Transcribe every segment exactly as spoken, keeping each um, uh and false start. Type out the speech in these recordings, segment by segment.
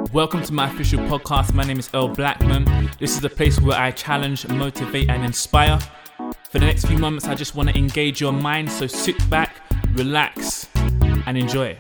Welcome to my official podcast. My name is Earl Blackman. This is the place where I challenge, motivate, and inspire. For the next few moments, I just want to engage your mind. So sit back, relax, and enjoy.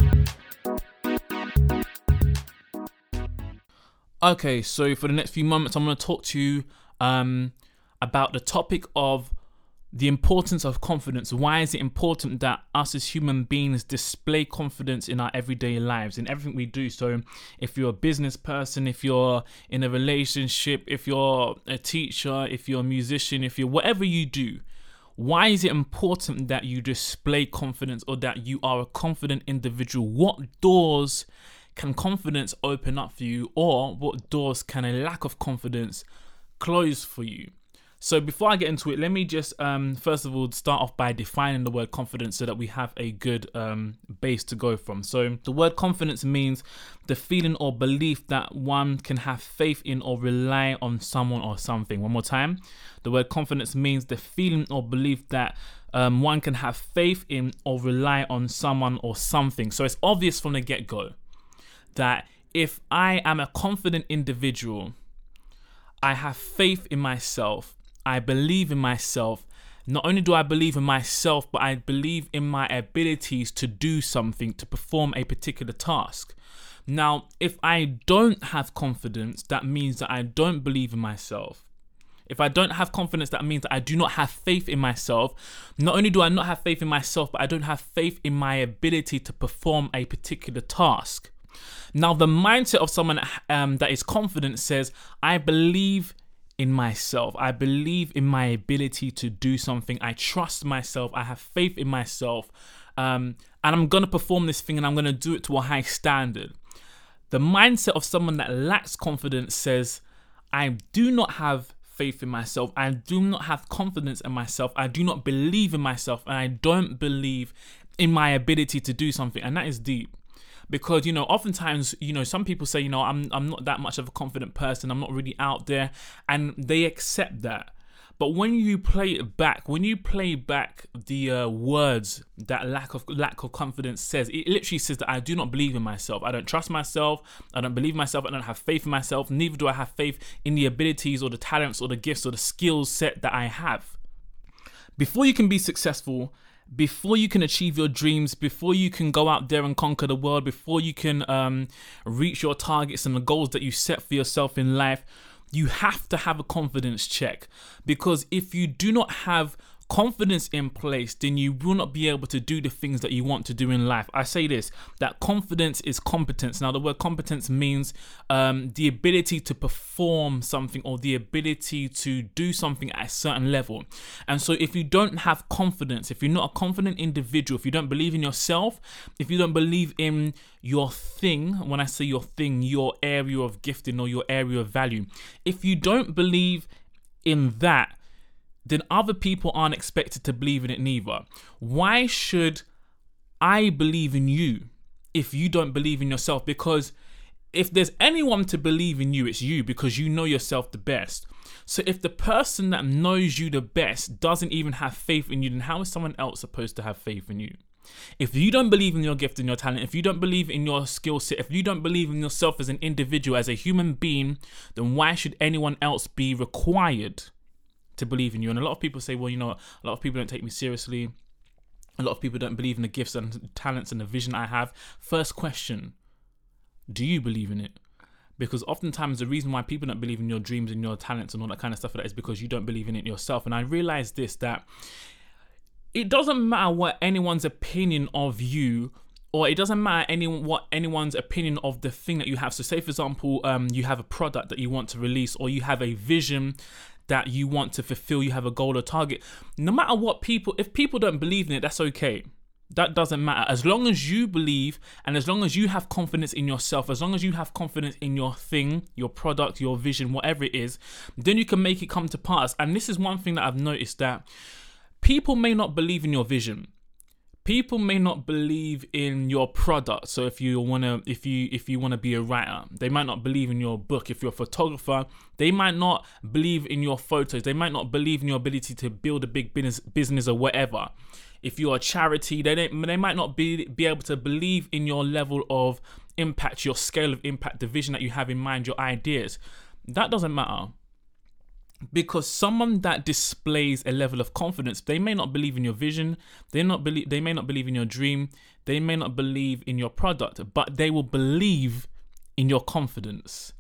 Okay, so for the next few moments, I'm going to talk to you um, about the topic of the importance of confidence. Why is it important that us as human beings display confidence in our everyday lives, in everything we do? So if you're a business person, if you're in a relationship, if you're a teacher, if you're a musician, if you're whatever you do, why is it important that you display confidence or that you are a confident individual? What doors can confidence open up for you, or what doors can a lack of confidence close for you? So before I get into it, let me just um, first of all start off by defining the word confidence so that we have a good um, base to go from. So the word confidence means the feeling or belief that one can have faith in or rely on someone or something. One more time. The word confidence means the feeling or belief that um, one can have faith in or rely on someone or something. So it's obvious from the get-go that if I am a confident individual, I have faith in myself, I believe in myself. Not only do I believe in myself, but I believe in my abilities to do something, to perform a particular task. Now, if I don't have confidence, that means that I don't believe in myself. If I don't have confidence, that means that I do not have faith in myself. Not only do I not have faith in myself, but I don't have faith in my ability to perform a particular task. Now, the mindset of someone um, that is confident says, I believe in myself. I believe in my ability to do something. I trust myself. I have faith in myself. Um, and I'm going to perform this thing and I'm going to do it to a high standard. The mindset of someone that lacks confidence says, I do not have faith in myself. I do not have confidence in myself. I do not believe in myself. And I don't believe in my ability to do something. And that is deep. Because, you know, oftentimes, you know, some people say, you know, I'm I'm not that much of a confident person. I'm not really out there. And they accept that. But when you play it back, when you play back the uh, words that lack of lack of confidence says, it literally says that I do not believe in myself. I don't trust myself. I don't believe in myself. I don't have faith in myself. Neither do I have faith in the abilities or the talents or the gifts or the skills set that I have. Before you can be successful, before you can achieve your dreams, before you can go out there and conquer the world, before you can um, reach your targets and the goals that you set for yourself in life, you have to have a confidence check. Because if you do not have confidence in place, then you will not be able to do the things that you want to do in life. I say this, that confidence is competence. Now, the word competence means um, the ability to perform something or the ability to do something at a certain level. And so if you don't have confidence, if you're not a confident individual, if you don't believe in yourself, if you don't believe in your thing, when I say your thing, your area of gifting or your area of value, if you don't believe in that, then other people aren't expected to believe in it neither. Why should I believe in you if you don't believe in yourself? Because if there's anyone to believe in you, it's you, because you know yourself the best. So if the person that knows you the best doesn't even have faith in you, then how is someone else supposed to have faith in you? If you don't believe in your gift and your talent, if you don't believe in your skill set, if you don't believe in yourself as an individual, as a human being, then why should anyone else be required to believe in you? And a lot of people say, well, you know, a lot of people don't take me seriously. A lot of people don't believe in the gifts and talents and the vision I have. First question, do you believe in it? Because oftentimes the reason why people don't believe in your dreams and your talents and all that kind of stuff like that is because you don't believe in it yourself. And I realized this, that it doesn't matter what anyone's opinion of you, or it doesn't matter any what anyone's opinion of the thing that you have. So say, for example, um, you have a product that you want to release, or you have a vision that you want to fulfill, you have a goal or target. No matter what people, if people don't believe in it, that's okay. That doesn't matter. As long as you believe and as long as you have confidence in yourself, as long as you have confidence in your thing, your product, your vision, whatever it is, then you can make it come to pass. And this is one thing that I've noticed, that people may not believe in your vision. People may not believe in your product. So if you wanna, if you if you wanna be a writer, they might not believe in your book. If you're a photographer, they might not believe in your photos. They might not believe in your ability to build a big business, business or whatever. if you're a charity, they don't, they might not be be able to believe in your level of impact, your scale of impact, the vision that you have in mind, your ideas. That doesn't matter. Because someone that displays a level of confidence, they may not believe in your vision, they not believe they may not believe in your dream, they may not believe in your product, but they will believe in your confidence.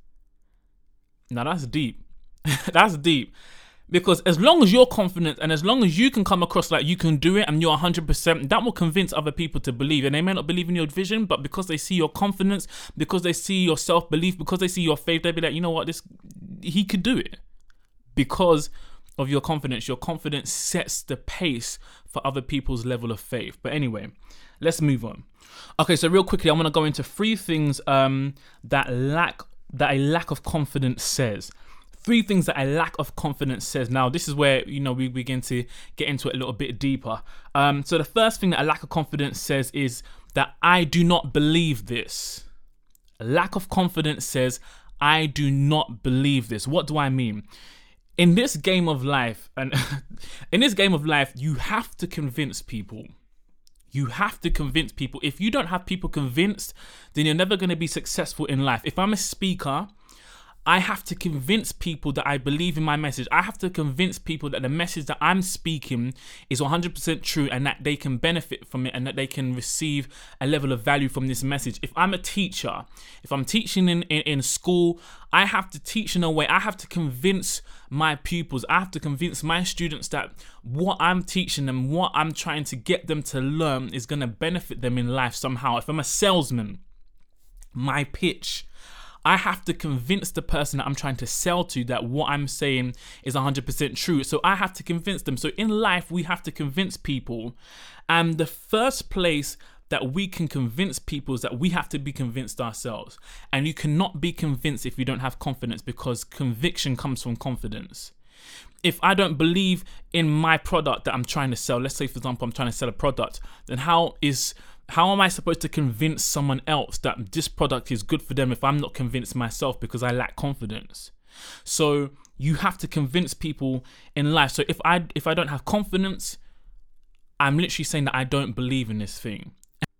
Now that's deep. That's deep. Because as long as you're confident and as long as you can come across like you can do it and you're one hundred percent, that will convince other people to believe. And they may not believe in your vision, but because they see your confidence, because they see your self-belief, because they see your faith, they'll be like, you know what, this he could do it. Because of your confidence, your confidence sets the pace for other people's level of faith. But anyway, let's move on. Okay, so real quickly, I'm going to go into three things um, that lack that a lack of confidence says. Three things that a lack of confidence says. Now, this is where, you know, we begin to get into it a little bit deeper. Um, so the first thing that a lack of confidence says is that I do not believe this. A lack of confidence says, I do not believe this. What do I mean? In this game of life, and in this game of life, you have to convince people. You have to convince people. If you don't have people convinced, then you're never going to be successful in life. If I'm a speaker, I have to convince people that I believe in my message. I have to convince people that the message that I'm speaking is one hundred percent true and that they can benefit from it and that they can receive a level of value from this message. If I'm a teacher, if I'm teaching in, in, in school, I have to teach in a way. I have to convince my pupils. I have to convince my students that what I'm teaching them, what I'm trying to get them to learn is going to benefit them in life somehow. If I'm a salesman, my pitch, I have to convince the person that I'm trying to sell to that what I'm saying is one hundred percent true. So I have to convince them. So in life, we have to convince people. And the first place that we can convince people is that we have to be convinced ourselves. And you cannot be convinced if you don't have confidence, because conviction comes from confidence. If I don't believe in my product that I'm trying to sell, let's say, for example, I'm trying to sell a product, then how is how am I supposed to convince someone else that this product is good for them if I'm not convinced myself because I lack confidence? So you have to convince people in life. So if I if I don't have confidence, I'm literally saying that I don't believe in this thing.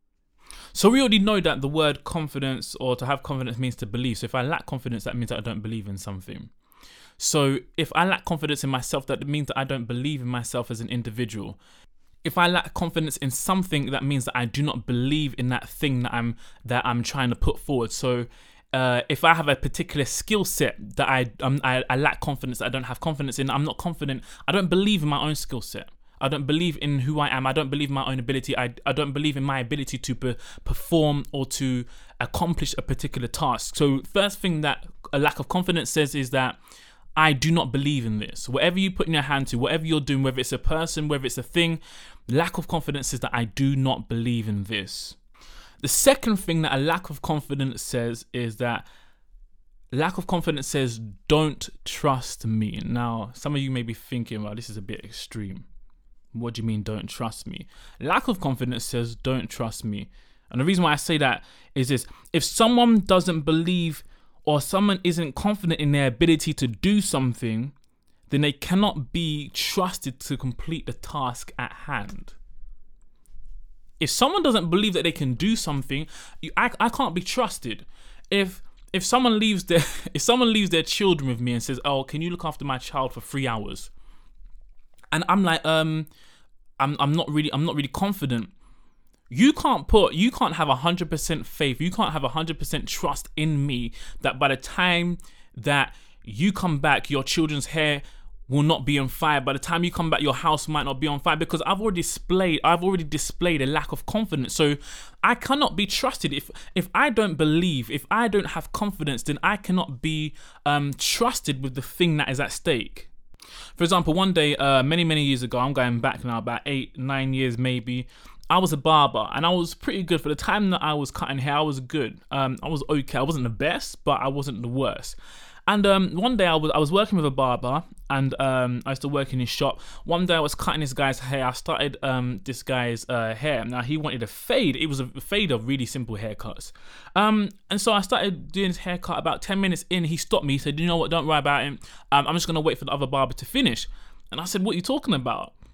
So we already know that the word confidence, or to have confidence, means to believe. So if I lack confidence, that means that I don't believe in something. So if I lack confidence in myself, that means that I don't believe in myself as an individual. If I lack confidence in something, that means that I do not believe in that thing that I'm that I'm trying to put forward. So uh, if I have a particular skill set that I, um, I I lack confidence, that I don't have confidence in, I'm not confident. I don't believe in my own skill set. I don't believe in who I am. I don't believe in my own ability. I, I don't believe in my ability to pe- perform or to accomplish a particular task. So first thing that a lack of confidence says is that I do not believe in this. Whatever you put in your hand to, whatever you're doing, whether it's a person, whether it's a thing, lack of confidence is that I do not believe in this. The second thing that a lack of confidence says is that lack of confidence says, don't trust me. Now, some of you may be thinking, well, this is a bit extreme. What do you mean, don't trust me? Lack of confidence says, don't trust me. And the reason why I say that is this: if someone doesn't believe or someone isn't confident in their ability to do something, then they cannot be trusted to complete the task at hand. If someone doesn't believe that they can do something, you, I, I can't be trusted. If if someone leaves their if someone leaves their children with me and says, "Oh, can you look after my child for three hours?" and I'm like, um, I'm I'm not really I'm not really confident. You can't put, you can't have one hundred percent faith, you can't have one hundred percent trust in me that by the time that you come back, your children's hair will not be on fire. By the time you come back, your house might not be on fire, because I've already displayed, I've already displayed a lack of confidence. So I cannot be trusted. If if I don't believe, if I don't have confidence, then I cannot be um, trusted with the thing that is at stake. For example, one day, uh, many, many years ago, I'm going back now, about eight, nine years maybe, I was a barber and I was pretty good. For the time that I was cutting hair, I was good. Um, I was okay. I wasn't the best, but I wasn't the worst. And um, one day I was I was working with a barber, and um, I used to work in his shop. One day I was cutting this guy's hair. I started um, this guy's uh, hair. Now he wanted a fade. It was a fade of really simple haircuts. Um, and so I started doing his haircut. About ten minutes in, he stopped me. He said, "You know what? Don't worry about it. Um, I'm just gonna wait for the other barber to finish." And I said, "What are you talking about?"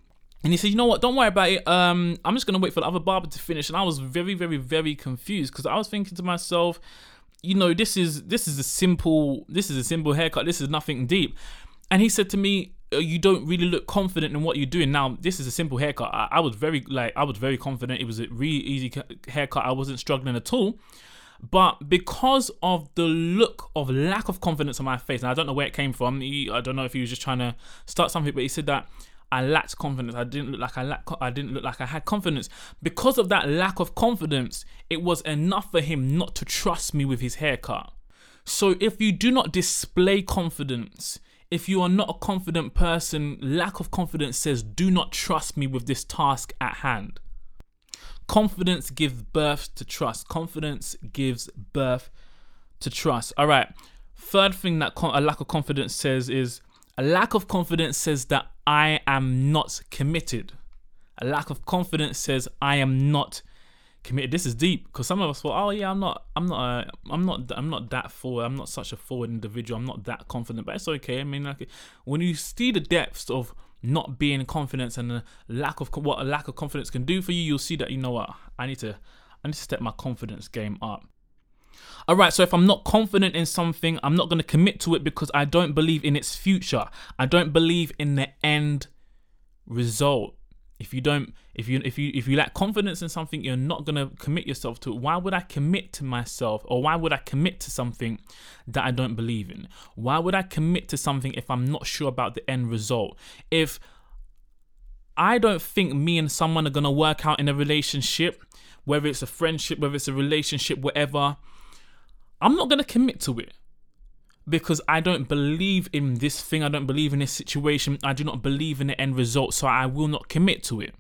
And he said, you know what, don't worry about it. Um, I'm just going to wait for the other barber to finish. And I was very, very, very confused because I was thinking to myself, you know, this is this is a simple, this is a simple haircut. This is nothing deep. And he said to me, you don't really look confident in what you're doing. Now, this is a simple haircut. I, I was very, like, I was very confident. It was a really easy haircut. I wasn't struggling at all. But because of the look of lack of confidence on my face, and I don't know where it came from. He, I don't know if he was just trying to start something, but he said that I lacked confidence. I didn't look like I lacked. I didn't look like I had confidence. Because of that lack of confidence, it was enough for him not to trust me with his haircut. So if you do not display confidence, if you are not a confident person, lack of confidence says, do not trust me with this task at hand. Confidence gives birth to trust. Confidence gives birth to trust. All right. Third thing that a lack of confidence says is, a lack of confidence says that I am not committed. A lack of confidence says I am not committed. This is deep because some of us thought, oh yeah, I'm not, I'm not, uh, I'm not, I'm not that forward. I'm not such a forward individual. I'm not that confident, but it's okay. I mean, like when you see the depths of not being confident and the lack of what a lack of confidence can do for you, you'll see that, you know what, I need to, I need to step my confidence game up. All right, so if I'm not confident in something, I'm not going to commit to it because I don't believe in its future. I don't believe in the end result. If you don't, if you if you if you lack confidence in something, you're not going to commit yourself to it. Why would I commit to myself, or why would I commit to something that I don't believe in? Why would I commit to something if I'm not sure about the end result? If I don't think me and someone are going to work out in a relationship, whether it's a friendship, whether it's a relationship, whatever, I'm not going to commit to it because I don't believe in this thing. I don't believe in this situation. I do not believe in the end result, so I will not commit to it.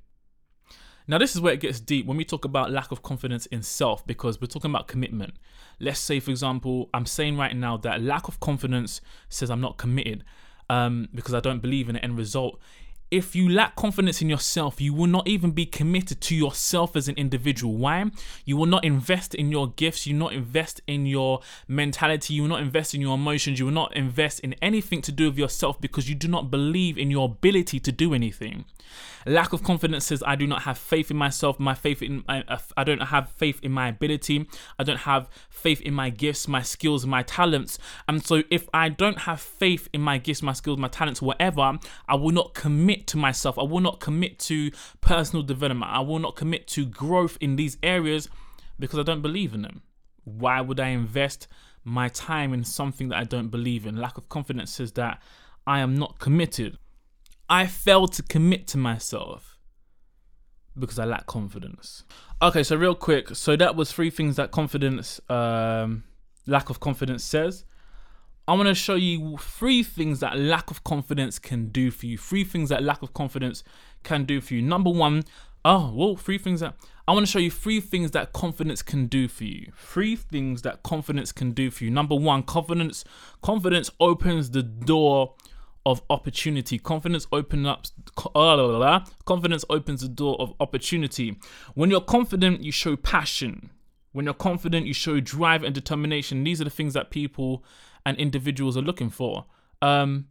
Now, this is where it gets deep when we talk about lack of confidence in self, because we're talking about commitment. Let's say, for example, I'm saying right now that lack of confidence says I'm not committed um, because I don't believe in the end result. If you lack confidence in yourself, you will not even be committed to yourself as an individual. Why? You will not invest in your gifts. You will not invest in your mentality. You will not invest in your emotions. You will not invest in anything to do with yourself because you do not believe in your ability to do anything. Lack of confidence says I do not have faith in myself. My faith in I, I don't have faith in my ability. I don't have faith in my gifts, my skills, my talents. And so if I don't have faith in my gifts, my skills, my talents, whatever, I will not commit to myself. I will not commit to personal development. I will not commit to growth in these areas because I don't believe in them. Why would I invest my time in something that I don't believe in? Lack of confidence says that I am not committed. I fail to commit to myself because I lack confidence. Okay, so real quick. So that was three things that confidence, um, lack of confidence says. I want to show you three things that lack of confidence can do for you. Three things that lack of confidence can do for you. Number one, oh, well, three things that, I want to show you three things that confidence can do for you. Three things that confidence can do for you. Number one, confidence, confidence opens the door of opportunity. Confidence open up, uh, confidence opens the door of opportunity. When you're confident, you show passion. When you're confident, you show drive and determination. These are the things that people and individuals are looking for. Um,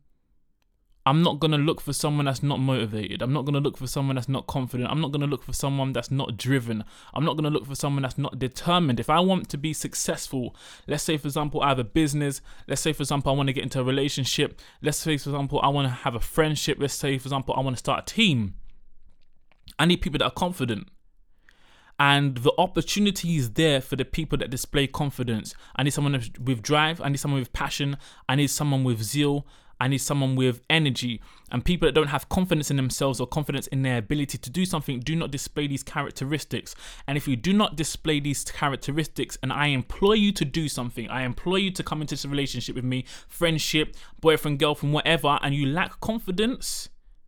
I'm not going to look for someone that's not motivated. I'm not going to look for someone that's not confident. I'm not going to look for someone that's not driven. I'm not going to look for someone that's not determined. If I want to be successful, let's say, for example, I have a business. Let's say, for example, I want to get into a relationship. Let's say, for example, I want to have a friendship. Let's say, for example, I want to start a team. I need people that are confident. And the opportunity is there for the people that display confidence. I need someone with drive. I need someone with passion. I need someone with zeal. I need someone with energy. And people that don't have confidence in themselves or confidence in their ability to do something do not display these characteristics. And if you do not display these characteristics, and I employ you to do something, I employ you to come into this relationship with me, friendship, boyfriend, girlfriend, whatever, and you lack confidence,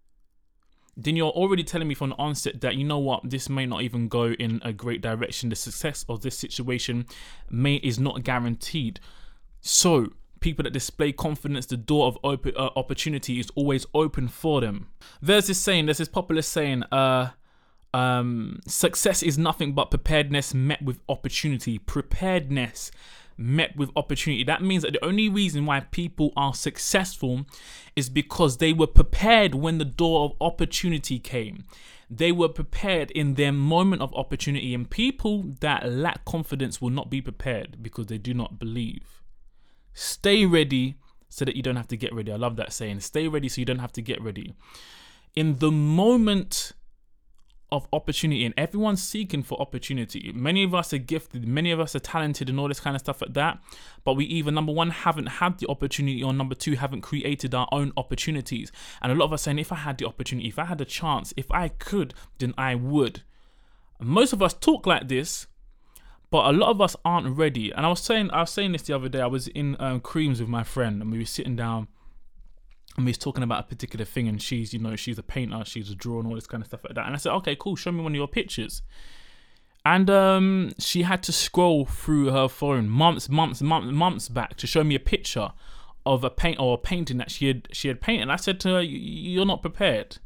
then you're already telling me from the onset that, you know what, this may not even go in a great direction. The success of this situation may is not guaranteed. So people that display confidence, the door of open, uh, opportunity is always open for them. There's this saying, there's this popular saying, uh, um, success is nothing but preparedness met with opportunity. Preparedness met with opportunity. That means that the only reason why people are successful is because they were prepared when the door of opportunity came. They were prepared in their moment of opportunity, and people that lack confidence will not be prepared because they do not believe. Stay ready so that you don't have to get ready. I love that saying. Stay ready so you don't have to get ready. In the moment of opportunity, and everyone's seeking for opportunity. Many of us are gifted, many of us are talented and all this kind of stuff like that, but we either, number one, haven't had the opportunity, or number two, haven't created our own opportunities. And a lot of us saying, if I had the opportunity, if I had a chance, if I could, then I would. And most of us talk like this, but a lot of us aren't ready. And I was saying I was saying this the other day. I was in um, Creams with my friend, and we were sitting down and we was talking about a particular thing, and she's, you know, she's a painter, she's a drawer and all this kind of stuff like that. And I said, okay, cool, show me one of your pictures. And um, she had to scroll through her phone months, months, months, months back to show me a picture of a paint or a painting that she had she had painted. I said to her, you're not prepared.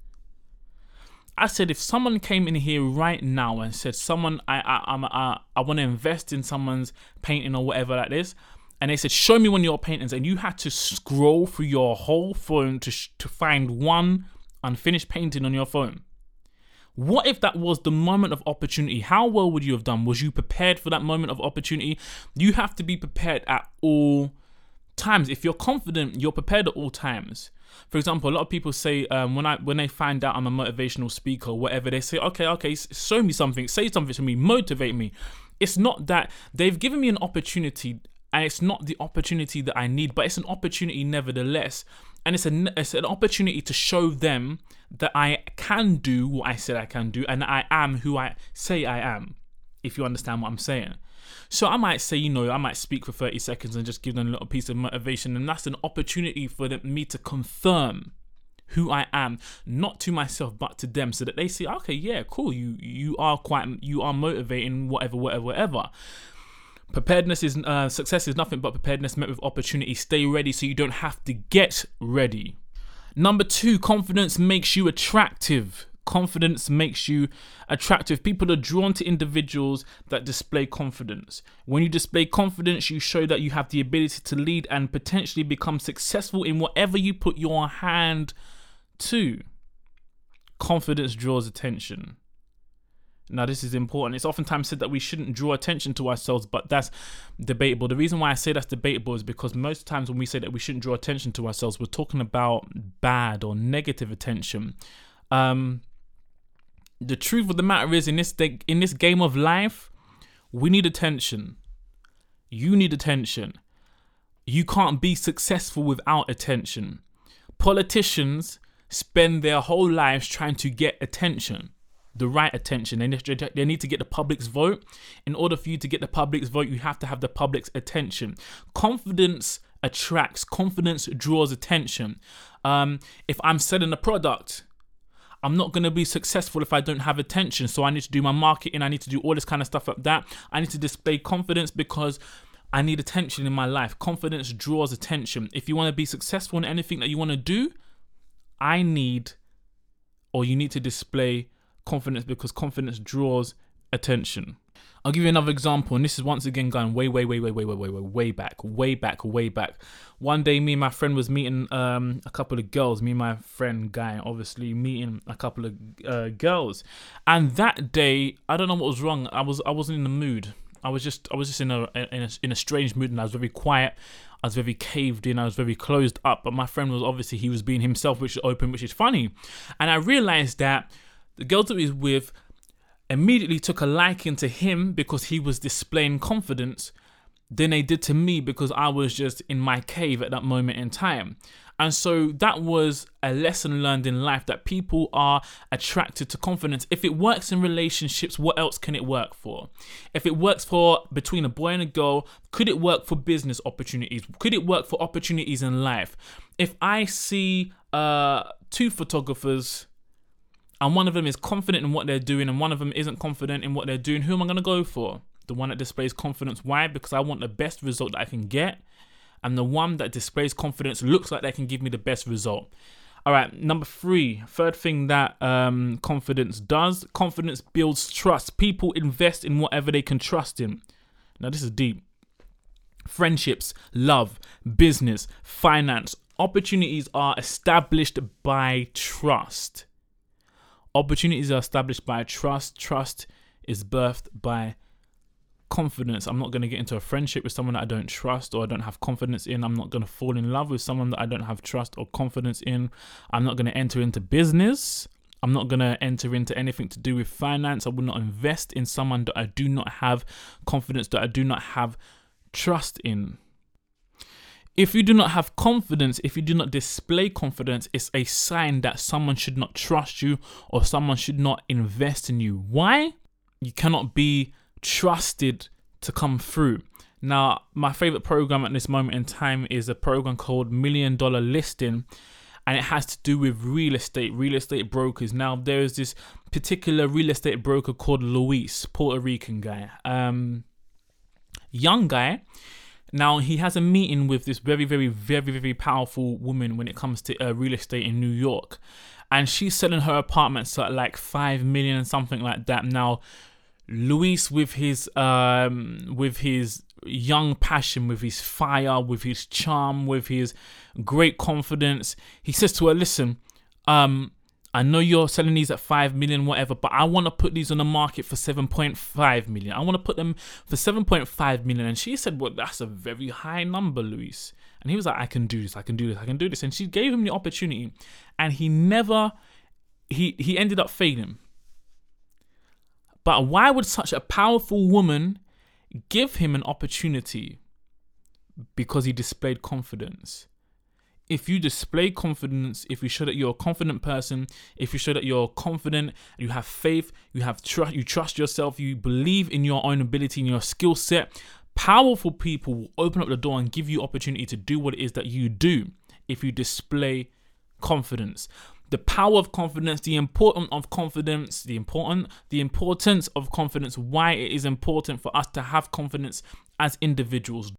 I said, if someone came in here right now and said, someone, I I I'm, I, I want to invest in someone's painting or whatever like this, and they said, show me one of your paintings, and you had to scroll through your whole phone to sh- to find one unfinished painting on your phone. What if that was the moment of opportunity? How well would you have done? Was you prepared for that moment of opportunity? You have to be prepared at all times. If you're confident, you're prepared at all times. For example, a lot of people say um, when I when they find out I'm a motivational speaker or whatever, they say, okay, okay, show me something, say something to me, motivate me. It's not that. They've given me an opportunity, and it's not the opportunity that I need, but it's an opportunity nevertheless. And it's, a, it's an opportunity to show them that I can do what I said I can do, and I am who I say I am, if you understand what I'm saying. So I might say, you know, I might speak for thirty seconds and just give them a little piece of motivation, and that's an opportunity for them, me to confirm who I am, not to myself, but to them, so that they see, okay, yeah, cool, you you are quite, you are motivating, whatever, whatever, whatever. Preparedness is, uh, success is nothing but preparedness met with opportunity. Stay ready so you don't have to get ready. Number two, confidence makes you attractive. Confidence makes you attractive. People are drawn to individuals that display confidence. When you display confidence, you show that you have the ability to lead and potentially become successful in whatever you put your hand to. Confidence draws attention. Now, this is important. It's oftentimes said that we shouldn't draw attention to ourselves, but that's debatable. The reason why I say that's debatable is because most times when we say that we shouldn't draw attention to ourselves, we're talking about bad or negative attention. Um, the truth of the matter is, in this de- in this game of life, we need attention. You need attention. You can't be successful without attention. Politicians spend their whole lives trying to get attention. The right attention. They need to get the public's vote. In order for you to get the public's vote, you have to have the public's attention. Confidence attracts. Confidence draws attention. Um, if I'm selling a product, I'm not going to be successful if I don't have attention. So I need to do my marketing. I need to do all this kind of stuff like that. I need to display confidence because I need attention in my life. Confidence draws attention. If you want to be successful in anything that you want to do, I need, or you need to display confidence, because confidence draws attention. I'll give you another example, and this is once again going way, way, way, way, way, way, way, way, way back, way back, way back. One day, me and my friend was meeting um, a couple of girls. Me and my friend Guy, obviously meeting a couple of uh, girls, and that day, I don't know what was wrong. I was, I wasn't in the mood. I was just, I was just in a, in a, in a strange mood, and I was very quiet. I was very caved in. I was very closed up. But my friend was obviously he was being himself, which is open, which is funny, and I realized that the girl that he was with immediately took a liking to him because he was displaying confidence than they did to me because I was just in my cave at that moment in time. And so that was a lesson learned in life, that people are attracted to confidence. If it works in relationships, what else can it work for? If it works for between a boy and a girl, could it work for business opportunities? Could it work for opportunities in life? If I see uh, two photographers and one of them is confident in what they're doing and one of them isn't confident in what they're doing, who am I going to go for? The one that displays confidence. Why? Because I want the best result that I can get. And the one that displays confidence looks like they can give me the best result. All right, number three, third thing that um, confidence does. Confidence builds trust. People invest in whatever they can trust in. Now, this is deep. Friendships, love, business, finance, opportunities are established by trust. Opportunities are established by trust. Trust is birthed by confidence. I'm not going to get into a friendship with someone that I don't trust or I don't have confidence in. I'm not going to fall in love with someone that I don't have trust or confidence in. I'm not going to enter into business. I'm not going to enter into anything to do with finance. I will not invest in someone that I do not have confidence, that I do not have trust in. If you do not have confidence, if you do not display confidence, it's a sign that someone should not trust you or someone should not invest in you. Why? You cannot be trusted to come through. Now, my favorite program at this moment in time is a program called Million Dollar Listing, and it has to do with real estate, real estate brokers. Now, there is this particular real estate broker called Luis, Puerto Rican guy. Um, young guy. Now, he has a meeting with this very, very, very, very powerful woman when it comes to uh, real estate in New York. And she's selling her apartments at like five million and something like that. Now, Luis, with his um, with his young passion, with his fire, with his charm, with his great confidence, he says to her, listen, um, I know you're selling these at five million, whatever, but I want to put these on the market for seven point five million. I want to put them for seven point five million. And she said, well, that's a very high number, Luis. And he was like, I can do this, I can do this, I can do this. And she gave him the opportunity, and he never, he, he ended up failing. But why would such a powerful woman give him an opportunity? Because he displayed confidence. If you display confidence, if you show that you're a confident person, if you show that you're confident, you have faith, you have trust, you trust yourself, you believe in your own ability and your skill set, powerful people will open up the door and give you opportunity to do what it is that you do if you display confidence. The power of confidence, the importance of confidence, the important, the importance of confidence, why it is important for us to have confidence as individuals.